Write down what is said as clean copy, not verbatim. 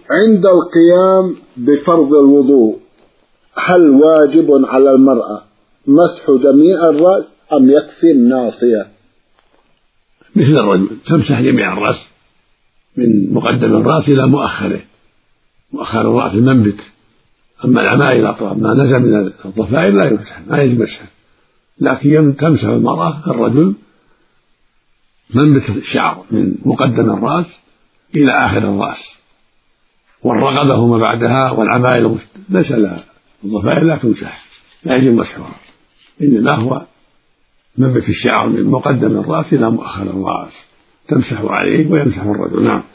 عند القيام بفرض الوضوء هل واجب على المرأة مسح جميع الرأس أم يكفي الناصية؟ مثل الرجل تمسح جميع الرأس من مقدم الرأس إلى مؤخره، مؤخر الرأس المنبت. أما العمائم الأطراف ما نزل من الضفائر لا يمسح، ما يجب مسحه، لكن تمسح المرأة الرجل منبت الشعر من مقدم الرأس إلى آخر الرأس، والرقبة وما بعدها والعمائم ليس لها الضفائر لا تمسح، لا يجب مسحها، إنما هو منبت الشعر من مقدم الرأس إلى مؤخر الرأس تمسح عليه ويمسح الرجل. نعم.